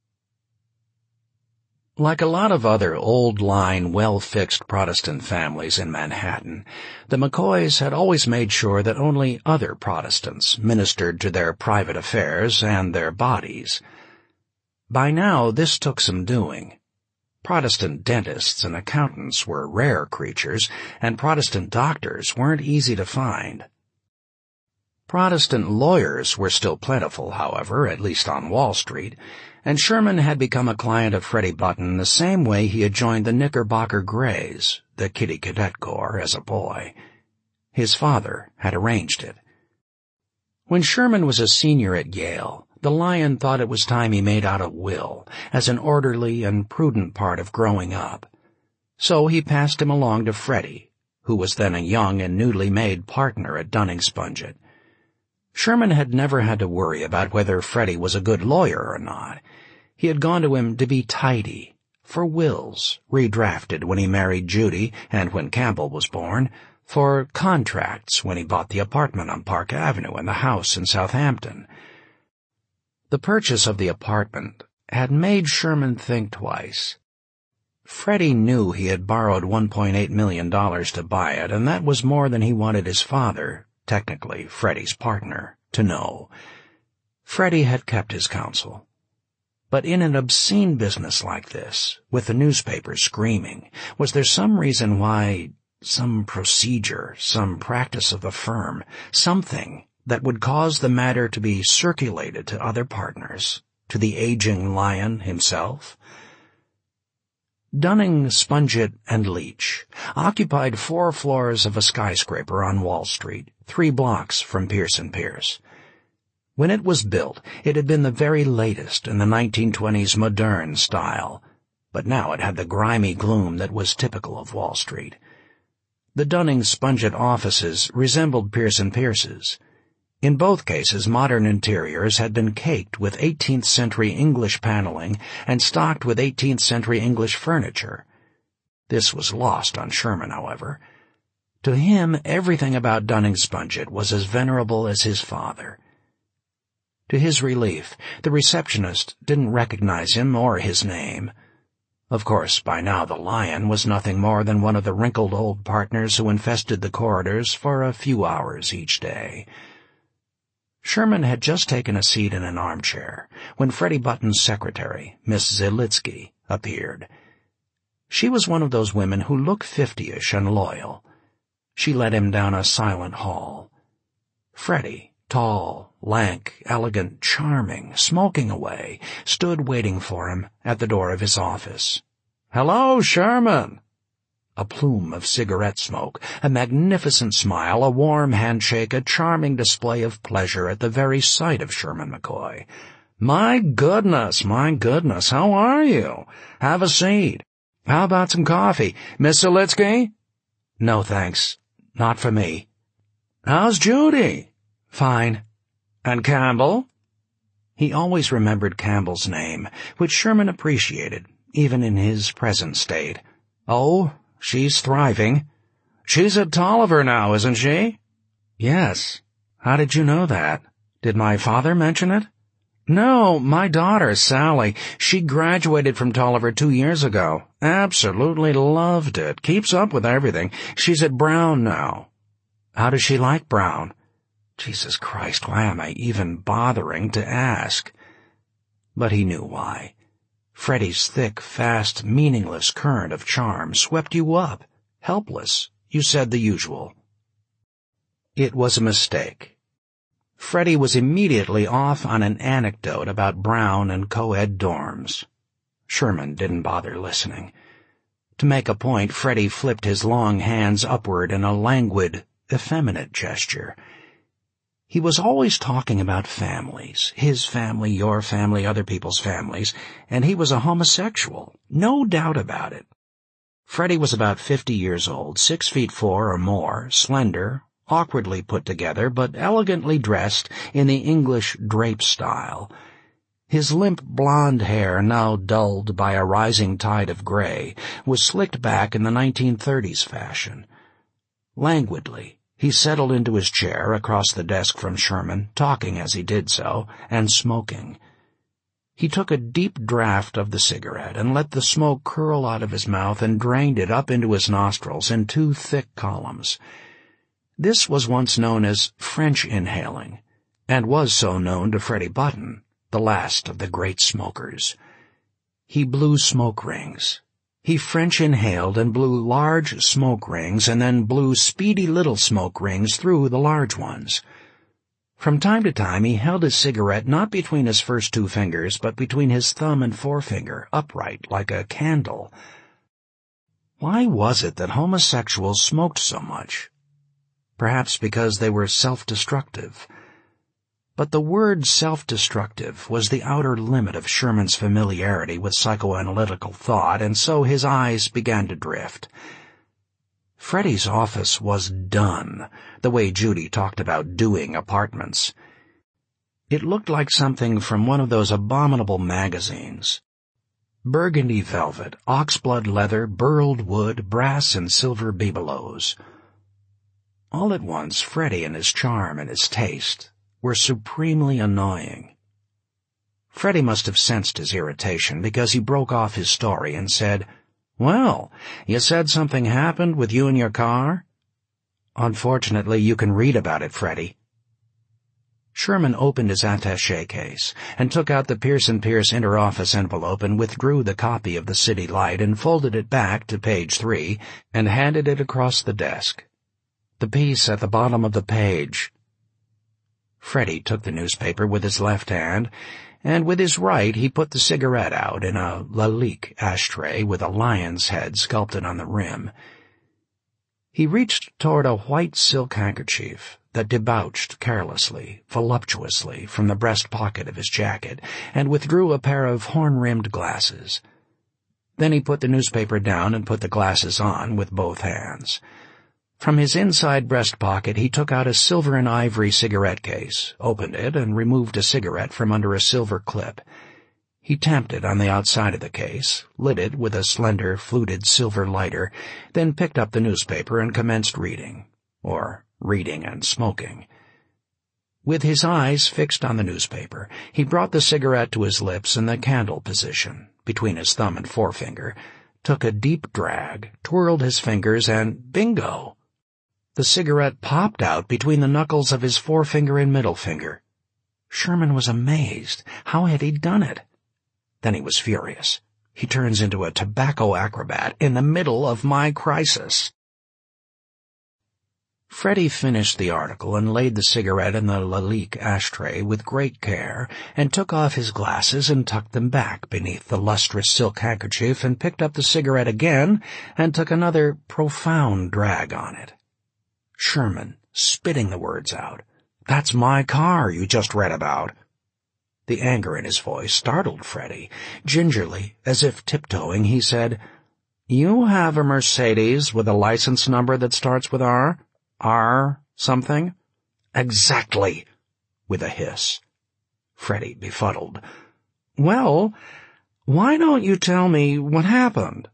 Like a lot of other old-line, well-fixed Protestant families in Manhattan, the McCoys had always made sure that only other Protestants ministered to their private affairs and their bodies. By now, this took some doing. Protestant dentists and accountants were rare creatures, and Protestant doctors weren't easy to find. Protestant lawyers were still plentiful, however, at least on Wall Street, and Sherman had become a client of Freddie Button the same way he had joined the Knickerbocker Greys, the Kitty Cadet Corps, as a boy. His father had arranged it. When Sherman was a senior at Yale, the Lion thought it was time he made out a will, as an orderly and prudent part of growing up. So he passed him along to Freddie, who was then a young and newly made partner at Dunning-Spungett. Sherman had never had to worry about whether Freddie was a good lawyer or not. He had gone to him to be tidy, for wills, redrafted when he married Judy and when Campbell was born, for contracts when he bought the apartment on Park Avenue and the house in Southampton. The purchase of the apartment had made Sherman think twice. Freddie knew he had borrowed one point eight million dollars to buy it, and that was more than he wanted his father, technically Freddie's partner, to know. Freddie had kept his counsel. But in an obscene business like this, with the newspapers screaming, was there some reason why, some procedure, some practice of the firm, something that would cause the matter to be circulated to other partners, to the aging lion himself? Dunning, Spungett, and Leach occupied four floors of a skyscraper on Wall Street, three blocks from Pierce and Pierce. When it was built, it had been the very latest in the nineteen twenties modern style, but now it had the grimy gloom that was typical of Wall Street. The Dunning-Spungett offices resembled Pierce and Pierce's. In both cases, modern interiors had been caked with eighteenth century English paneling and stocked with eighteenth century English furniture. This was lost on Sherman, however. To him, everything about Dunning-Spungett was as venerable as his father. To his relief, the receptionist didn't recognize him or his name. Of course, by now the lion was nothing more than one of the wrinkled old partners who infested the corridors for a few hours each day. Sherman had just taken a seat in an armchair when Freddie Button's secretary, Miss Zilitzky, appeared. She was one of those women who look fifty-ish and loyal. She led him down a silent hall. Freddie, tall, lank, elegant, charming, smoking away, stood waiting for him at the door of his office. "Hello, Sherman!" A plume of cigarette smoke, a magnificent smile, a warm handshake, a charming display of pleasure at the very sight of Sherman McCoy. "My goodness, my goodness, how are you? Have a seat. How about some coffee? Miss Zilitzky?" "No, thanks. Not for me." "How's Judy?" "Fine." "And Campbell?" He always remembered Campbell's name, which Sherman appreciated, even in his present state. "Oh, she's thriving." "She's at Tolliver now, isn't she?" "Yes. How did you know that? Did my father mention it?" "No, my daughter, Sally. She graduated from Tolliver two years ago. Absolutely loved it. Keeps up with everything. She's at Brown now." "How does she like Brown?" Jesus Christ, why am I even bothering to ask? But he knew why. Freddie's thick, fast, meaningless current of charm swept you up. Helpless, you said the usual. It was a mistake. Freddie was immediately off on an anecdote about Brown and co-ed dorms. Sherman didn't bother listening. To make a point, Freddie flipped his long hands upward in a languid, effeminate gesture. He was always talking about families, his family, your family, other people's families, and he was a homosexual, no doubt about it. Freddie was about fifty years old, six feet four or more, slender, awkwardly put together, but elegantly dressed in the English drape style. His limp blonde hair, now dulled by a rising tide of gray, was slicked back in the nineteen thirties fashion. Languidly, he settled into his chair across the desk from Sherman, talking as he did so, and smoking. He took a deep draught of the cigarette and let the smoke curl out of his mouth and drained it up into his nostrils in two thick columns. This was once known as French inhaling, and was so known to Freddie Button, the last of the great smokers. He blew smoke rings. He French inhaled and blew large smoke rings and then blew speedy little smoke rings through the large ones. From time to time he held his cigarette not between his first two fingers, but between his thumb and forefinger, upright like a candle. Why was it that homosexuals smoked so much? Perhaps because they were self-destructive. But the word self-destructive was the outer limit of Sherman's familiarity with psychoanalytical thought, and so his eyes began to drift. Freddie's office was done, the way Judy talked about doing apartments. It looked like something from one of those abominable magazines. Burgundy velvet, oxblood leather, burled wood, brass and silver bibelots. All at once, Freddie and his charm and his taste were supremely annoying. Freddie must have sensed his irritation because he broke off his story and said, "Well, you said something happened with you and your car?" "Unfortunately, you can read about it, Freddie." Sherman opened his attaché case and took out the Pearson Pierce interoffice envelope and withdrew the copy of the City Light and folded it back to page three and handed it across the desk. "The piece at the bottom of the page." Freddie took the newspaper with his left hand, and with his right he put the cigarette out in a Lalique ashtray with a lion's head sculpted on the rim. He reached toward a white silk handkerchief that debouched carelessly, voluptuously from the breast pocket of his jacket, and withdrew a pair of horn-rimmed glasses. Then he put the newspaper down and put the glasses on with both hands. From his inside breast pocket he took out a silver and ivory cigarette case, opened it, and removed a cigarette from under a silver clip. He tamped it on the outside of the case, lit it with a slender, fluted silver lighter, then picked up the newspaper and commenced reading, or reading and smoking. With his eyes fixed on the newspaper, he brought the cigarette to his lips in the candle position, between his thumb and forefinger, took a deep drag, twirled his fingers, and bingo! The cigarette popped out between the knuckles of his forefinger and middle finger. Sherman was amazed. How had he done it? Then he was furious. He turns into a tobacco acrobat in the middle of my crisis. Freddie finished the article and laid the cigarette in the Lalique ashtray with great care, and took off his glasses and tucked them back beneath the lustrous silk handkerchief, and picked up the cigarette again and took another profound drag on it. Sherman, spitting the words out, "That's my car you just read about." The anger in his voice startled Freddie. Gingerly, as if tiptoeing, he said, "You have a Mercedes with a license number that starts with R? R something?" "Exactly," with a hiss. Freddie befuddled. "Well, why don't you tell me what happened?"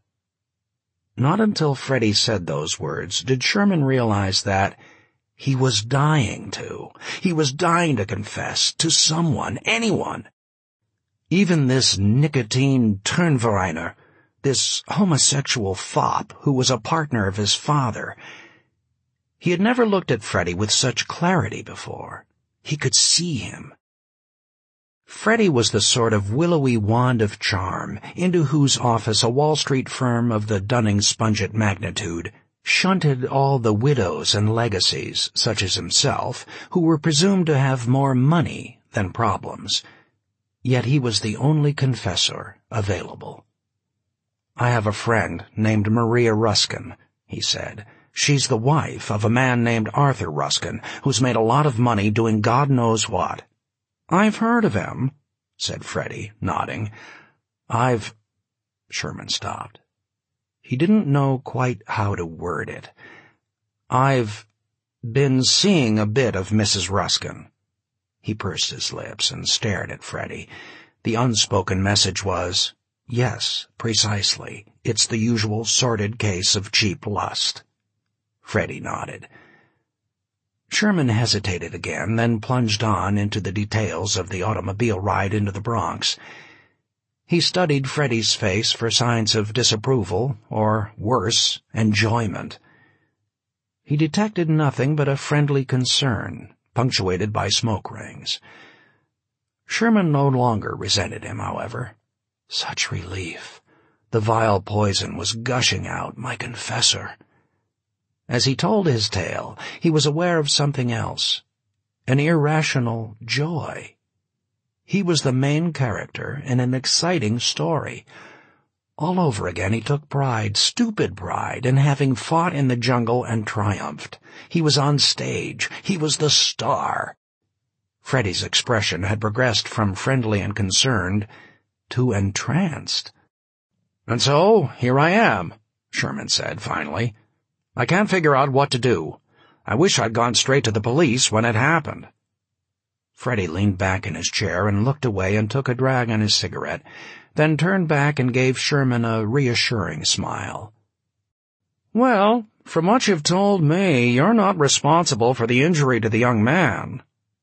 Not until Freddie said those words did Sherman realize that he was dying to. He was dying to confess to someone, anyone. Even this nicotine Turnvereiner, this homosexual fop who was a partner of his father. He had never looked at Freddie with such clarity before. He could see him. Freddie was the sort of willowy wand of charm into whose office a Wall Street firm of the Dunning-Spungett magnitude shunted all the widows and legacies, such as himself, who were presumed to have more money than problems. Yet he was the only confessor available. "I have a friend named Maria Ruskin," he said. "She's the wife of a man named Arthur Ruskin, who's made a lot of money doing God knows what." "I've heard of him," said Freddie, nodding. I've... Sherman stopped. He didn't know quite how to word it. "I've been seeing a bit of Missus Ruskin." He pursed his lips and stared at Freddie. The unspoken message was, "Yes, precisely. It's the usual sordid case of cheap lust." Freddie nodded. Sherman hesitated again, then plunged on into the details of the automobile ride into the Bronx. He studied Freddie's face for signs of disapproval, or, worse, enjoyment. He detected nothing but a friendly concern, punctuated by smoke rings. Sherman no longer resented him, however. Such relief. The vile poison was gushing out, my confessor. As he told his tale, he was aware of something else, an irrational joy. He was the main character in an exciting story. All over again he took pride, stupid pride, in having fought in the jungle and triumphed. He was on stage. He was the star. Freddie's expression had progressed from friendly and concerned to entranced. "And so, here I am," Sherman said finally. "I can't figure out what to do. I wish I'd gone straight to the police when it happened." Freddie leaned back in his chair and looked away and took a drag on his cigarette, then turned back and gave Sherman a reassuring smile. "Well, from what you've told me, you're not responsible for the injury to the young man."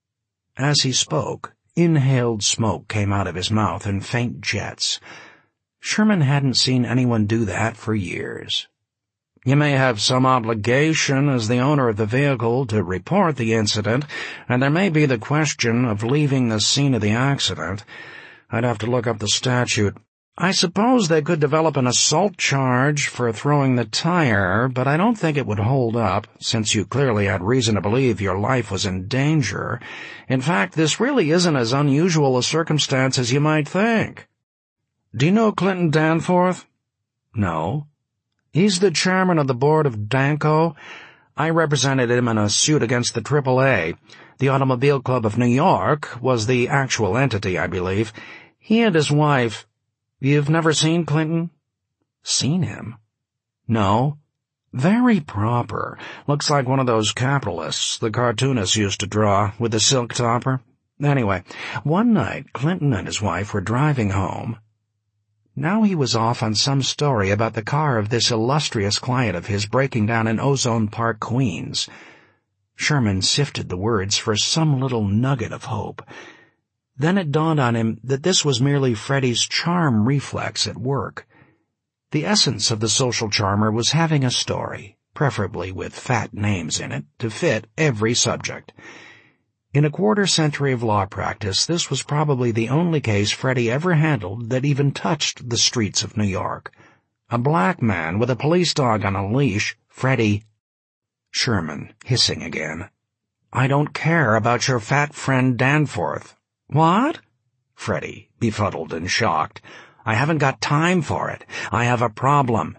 As he spoke, inhaled smoke came out of his mouth in faint jets. Sherman hadn't seen anyone do that for years. "You may have some obligation as the owner of the vehicle to report the incident, and there may be the question of leaving the scene of the accident. I'd have to look up the statute. I suppose they could develop an assault charge for throwing the tire, but I don't think it would hold up, since you clearly had reason to believe your life was in danger. In fact, this really isn't as unusual a circumstance as you might think." "Do you know Clinton Danforth?" "No." "He's the chairman of the board of Danco. I represented him in a suit against the triple A. The Automobile Club of New York was the actual entity, I believe. He and his wife—" "You've never seen Clinton?" "Seen him?" "No." "Very proper. Looks like one of those capitalists the cartoonists used to draw, with the silk topper. Anyway, one night Clinton and his wife were driving home." Now he was off on some story about the car of this illustrious client of his breaking down in Ozone Park, Queens. Sherman sifted the words for some little nugget of hope. Then it dawned on him that this was merely Freddie's charm reflex at work. The essence of the social charmer was having a story, preferably with fat names in it, to fit every subject. In a quarter century of law practice, this was probably the only case Freddie ever handled that even touched the streets of New York. A black man with a police dog on a leash, Freddie— Sherman, hissing again. "I don't care about your fat friend Danforth." "What?" Freddie, befuddled and shocked. "I haven't got time for it. I have a problem."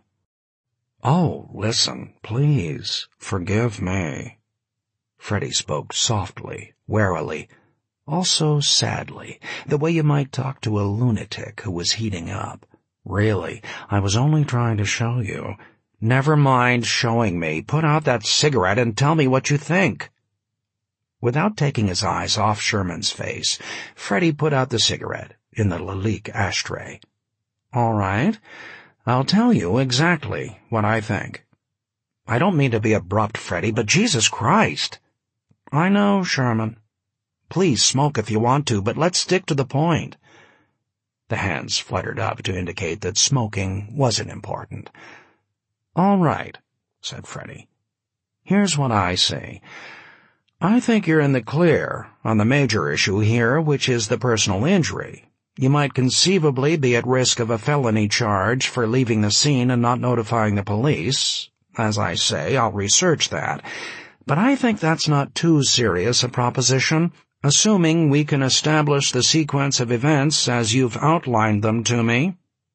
"Oh, listen, please, forgive me." Freddie spoke softly, warily, also sadly, the way you might talk to a lunatic who was heating up. "Really, I was only trying to show you." "Never mind showing me. Put out that cigarette and tell me what you think." Without taking his eyes off Sherman's face, Freddie put out the cigarette in the Lalique ashtray. "All right, I'll tell you exactly what I think." "I don't mean to be abrupt, Freddie, but Jesus Christ!" "I know, Sherman. Please smoke if you want to, but let's stick to the point." The hands fluttered up to indicate that smoking wasn't important. "All right," said Freddie. "Here's what I say. I think you're in the clear on the major issue here, which is the personal injury. You might conceivably be at risk of a felony charge for leaving the scene and not notifying the police. As I say, I'll research that. But I think that's not too serious a proposition, assuming we can establish the sequence of events as you've outlined them to me."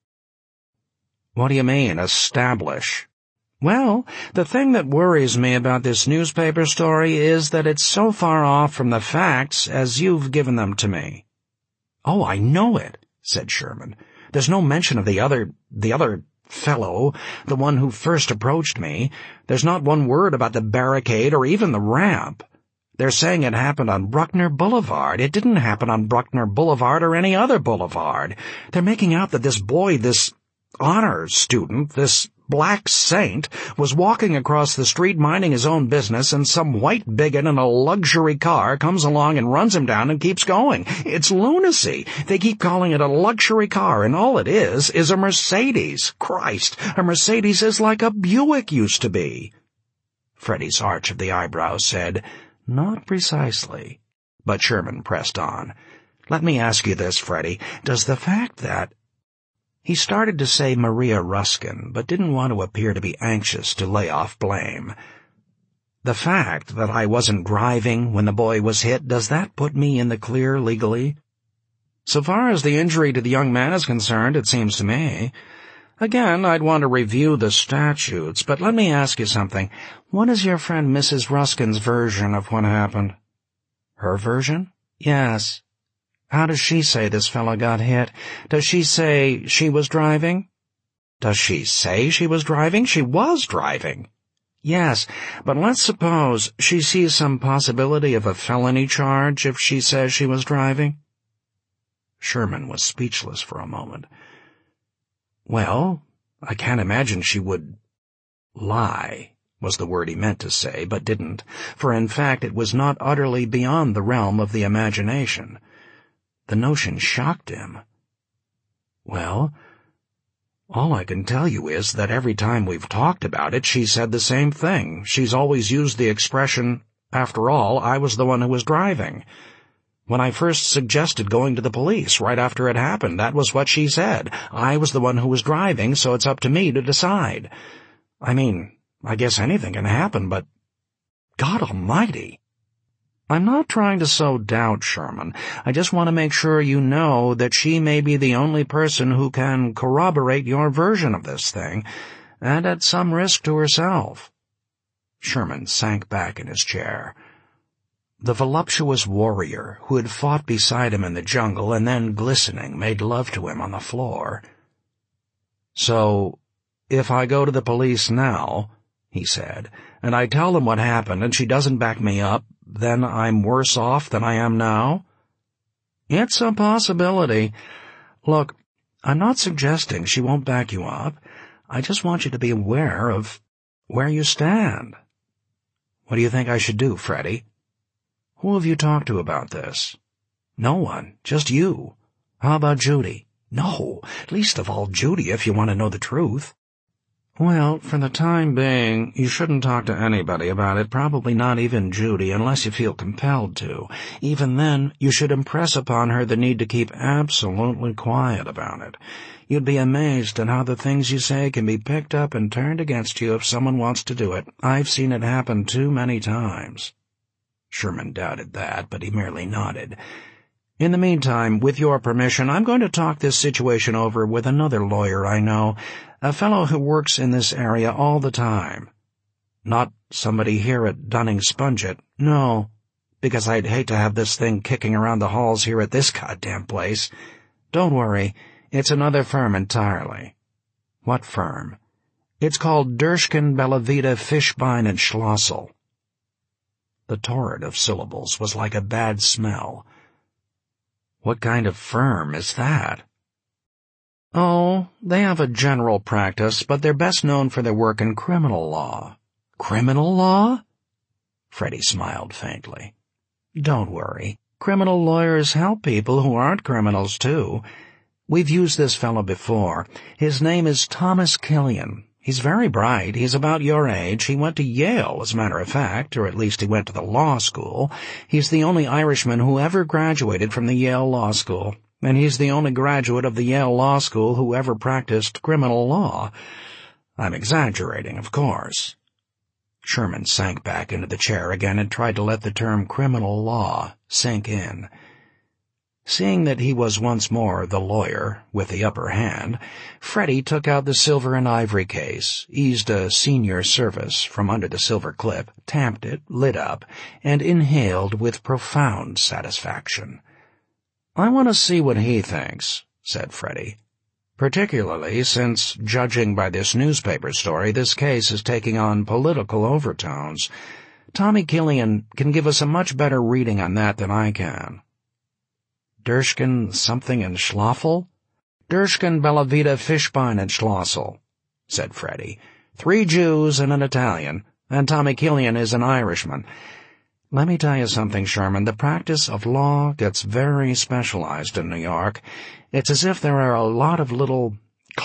"What do you mean, establish?" "Well, the thing that worries me about this newspaper story is that it's so far off from the facts as you've given them to me." "Oh, I know it," said Sherman. "There's no mention of the other, the other fellow, the one who first approached me. There's not one word about the barricade or even the ramp. They're saying it happened on Bruckner Boulevard. It didn't happen on Bruckner Boulevard or any other boulevard. They're making out that this boy, this honor student, this black saint, was walking across the street minding his own business, and some white bigot in a luxury car comes along and runs him down and keeps going. It's lunacy. They keep calling it a luxury car, and all it is is a Mercedes. Christ, a Mercedes is like a Buick used to be." Freddie's arch of the eyebrows said, "Not precisely." But Sherman pressed on. "Let me ask you this, Freddie. Does the fact that—" He started to say Maria Ruskin, but didn't want to appear to be anxious to lay off blame. "The fact that I wasn't driving when the boy was hit, does that put me in the clear legally?" "So far as the injury to the young man is concerned, it seems to me. Again, I'd want to review the statutes, but let me ask you something. What is your friend Missus Ruskin's version of what happened?" "Her version?" Yes. How does she say this fellow got hit? Does she say she was driving? Does she say she was driving? She was driving. Yes, but let's suppose she sees some possibility of a felony charge if she says she was driving. Sherman was speechless for a moment. Well, I can't imagine she would lie, was the word he meant to say, but didn't, for in fact it was not utterly beyond the realm of the imagination. The notion shocked him. Well, all I can tell you is that every time we've talked about it, she said the same thing. She's always used the expression, "After all, I was the one who was driving." When I first suggested going to the police right after it happened, that was what she said. I was the one who was driving, so it's up to me to decide. I mean, I guess anything can happen, but God Almighty! I'm not trying to sow doubt, Sherman. I just want to make sure you know that she may be the only person who can corroborate your version of this thing, and at some risk to herself. Sherman sank back in his chair. The voluptuous warrior who had fought beside him in the jungle and then, glistening, made love to him on the floor. So, if I go to the police now, he said, and I tell them what happened and she doesn't back me up, then I'm worse off than I am now? It's a possibility. Look, I'm not suggesting she won't back you up. I just want you to be aware of where you stand. What do you think I should do, Freddie? Who have you talked to about this? No one, just you. How about Judy? No, least of all Judy if you want to know the truth. Well, for the time being, you shouldn't talk to anybody about it, probably not even Judy, unless you feel compelled to. Even then, you should impress upon her the need to keep absolutely quiet about it. You'd be amazed at how the things you say can be picked up and turned against you if someone wants to do it. I've seen it happen too many times. Sherman doubted that, but he merely nodded. In the meantime, with your permission, I'm going to talk this situation over with another lawyer I know, a fellow who works in this area all the time. Not somebody here at Dunning-Spungett, no, because I'd hate to have this thing kicking around the halls here at this goddamn place. Don't worry, it's another firm entirely. What firm? It's called Dershkin, Bellavita, Fishbein and Schlossel. The torrent of syllables was like a bad smell. What kind of firm is that? Oh, they have a general practice, but they're best known for their work in criminal law. Criminal law? Freddie smiled faintly. Don't worry. Criminal lawyers help people who aren't criminals, too. We've used this fellow before. His name is Thomas Killian. He's very bright. He's about your age. He went to Yale, as a matter of fact, or at least he went to the law school. He's the only Irishman who ever graduated from the Yale Law School, and he's the only graduate of the Yale Law School who ever practiced criminal law. I'm exaggerating, of course. Sherman sank back into the chair again and tried to let the term criminal law sink in. Seeing that he was once more the lawyer with the upper hand, Freddie took out the silver and ivory case, eased a senior service from under the silver clip, tamped it, lit up, and inhaled with profound satisfaction. I want to see what he thinks, said Freddie. Particularly since, judging by this newspaper story, this case is taking on political overtones. Tommy Killian can give us a much better reading on that than I can. Dershkin something and Schloffel? Dershkin, Bellavita, Fishbein and Schlossel, said Freddie. Three Jews and an Italian, and Tommy Killian is an Irishman. Let me tell you something, Sherman. The practice of law gets very specialized in New York. It's as if there are a lot of little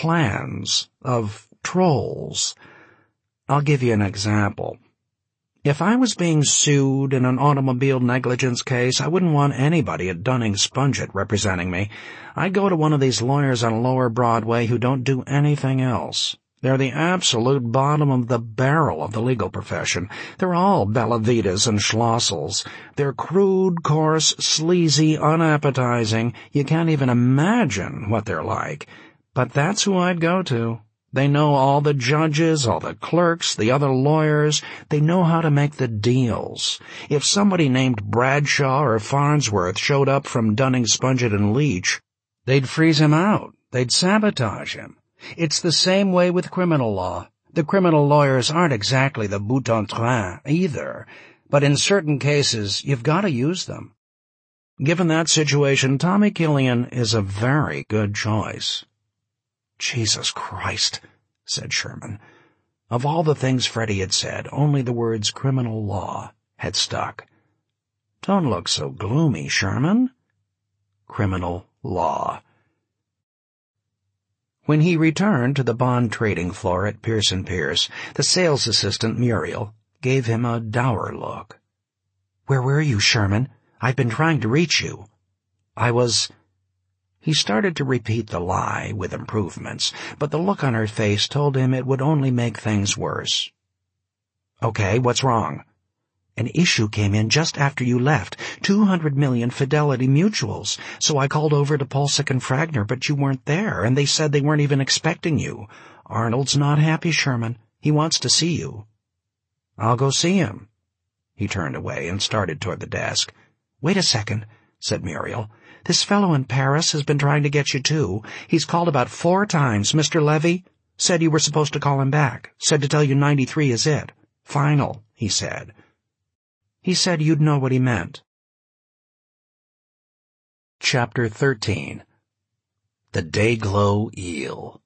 clans of trolls. I'll give you an example. If I was being sued in an automobile negligence case, I wouldn't want anybody at Dunning-Spungett representing me. I'd go to one of these lawyers on Lower Broadway who don't do anything else. They're the absolute bottom of the barrel of the legal profession. They're all Bellavitas and Schlossels. They're crude, coarse, sleazy, unappetizing. You can't even imagine what they're like. But that's who I'd go to. They know all the judges, all the clerks, the other lawyers. They know how to make the deals. If somebody named Bradshaw or Farnsworth showed up from Dunning, Spungett and Leach, they'd freeze him out. They'd sabotage him. It's the same way with criminal law. The criminal lawyers aren't exactly the bout en train either, but in certain cases, you've got to use them. Given that situation, Tommy Killian is a very good choice. Jesus Christ, said Sherman. Of all the things Freddie had said, only the words criminal law had stuck. Don't look so gloomy, Sherman. Criminal law. When he returned to the bond trading floor at Pearson Pierce, the sales assistant, Muriel, gave him a dour look. Where were you, Sherman? I've been trying to reach you. I was... He started to repeat the lie with improvements, but the look on her face told him it would only make things worse. Okay, what's wrong? An issue came in just after you left, two hundred million Fidelity Mutuals, so I called over to Polsick and Fragner, but you weren't there, and they said they weren't even expecting you. Arnold's not happy, Sherman. He wants to see you. I'll go see him. He turned away and started toward the desk. Wait a second, said Muriel. This fellow in Paris has been trying to get you, too. He's called about four times. Mister Levy said you were supposed to call him back. Said to tell you ninety-three is it. Final, he said. He said you'd know what he meant. Chapter thirteen. The Dayglow Eel.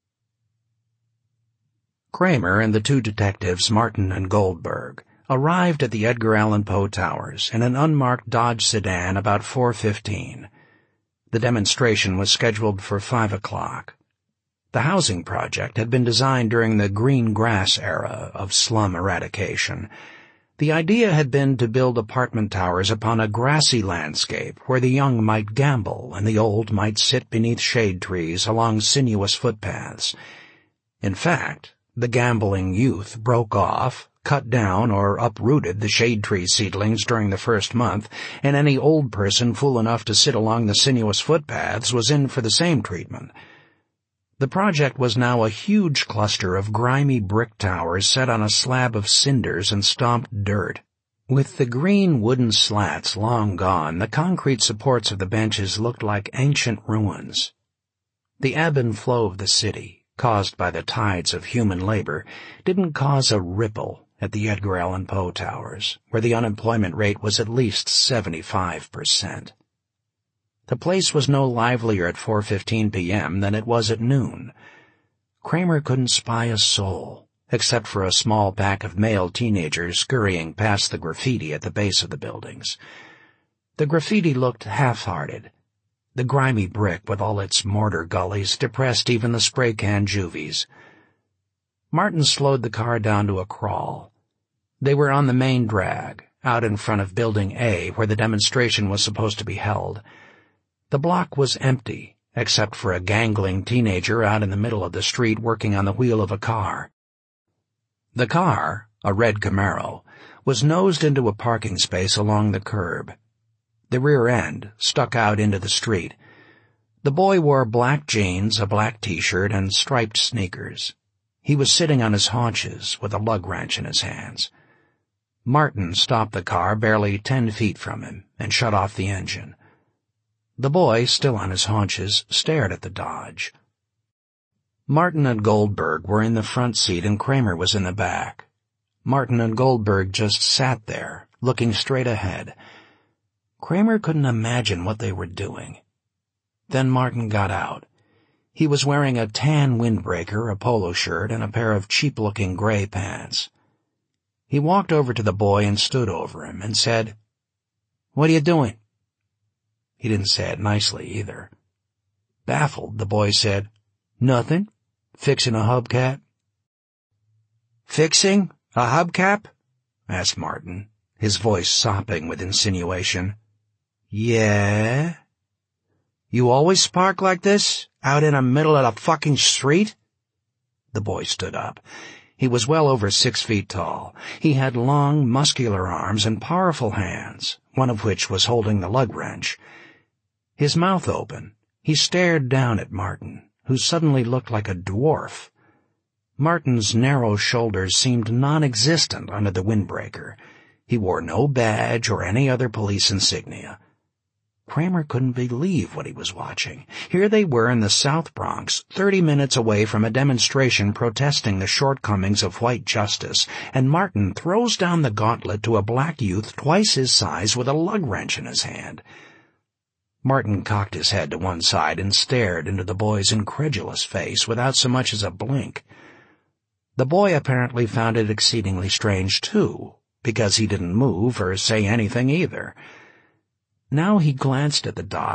Kramer and the two detectives, Martin and Goldberg, arrived at the Edgar Allan Poe Towers in an unmarked Dodge sedan about four fifteen. The demonstration was scheduled for five o'clock. The housing project had been designed during the green grass era of slum eradication. The idea had been to build apartment towers upon a grassy landscape where the young might gamble and the old might sit beneath shade trees along sinuous footpaths. In fact, the gambling youth broke off, cut down or uprooted the shade tree seedlings during the first month, and any old person fool enough to sit along the sinuous footpaths was in for the same treatment. The project was now a huge cluster of grimy brick towers set on a slab of cinders and stomped dirt. With the green wooden slats long gone, the concrete supports of the benches looked like ancient ruins. The ebb and flow of the city, caused by the tides of human labor, didn't cause a ripple at the Edgar Allan Poe Towers, where the unemployment rate was at least seventy-five percent. The place was no livelier at four fifteen p.m. than it was at noon. Kramer couldn't spy a soul, except for a small pack of male teenagers scurrying past the graffiti at the base of the buildings. The graffiti looked half-hearted. The grimy brick with all its mortar gullies depressed even the spray-can juvies. Martin slowed the car down to a crawl. They were on the main drag, out in front of Building A, where the demonstration was supposed to be held. The block was empty, except for a gangling teenager out in the middle of the street working on the wheel of a car. The car, a red Camaro, was nosed into a parking space along the curb. The rear end stuck out into the street. The boy wore black jeans, a black T-shirt, and striped sneakers. He was sitting on his haunches with a lug wrench in his hands. Martin stopped the car barely ten feet from him and shut off the engine. The boy, still on his haunches, stared at the Dodge. Martin and Goldberg were in the front seat and Kramer was in the back. Martin and Goldberg just sat there, looking straight ahead. Kramer couldn't imagine what they were doing. Then Martin got out. He was wearing a tan windbreaker, a polo shirt, and a pair of cheap-looking gray pants. He walked over to the boy and stood over him and said, "What are you doing?" He didn't say it nicely either. Baffled, the boy said, "Nothing. Fixing a hubcap." "Fixing a hubcap?" asked Martin, his voice sopping with insinuation. "Yeah? You always park like this, out in the middle of the fucking street?" The boy stood up. He was well over six feet tall. He had long, muscular arms and powerful hands, one of which was holding the lug wrench. His mouth open, he stared down at Martin, who suddenly looked like a dwarf, Martin's narrow shoulders seemed non-existent under the windbreaker. He wore no badge or any other police insignia. Kramer couldn't believe what he was watching. Here they were in the South Bronx, thirty minutes away from a demonstration protesting the shortcomings of white justice, and Martin throws down the gauntlet to a black youth twice his size with a lug wrench in his hand. Martin cocked his head to one side and stared into the boy's incredulous face without so much as a blink. The boy apparently found it exceedingly strange, too, because he didn't move or say anything either. Now he glanced at the dog.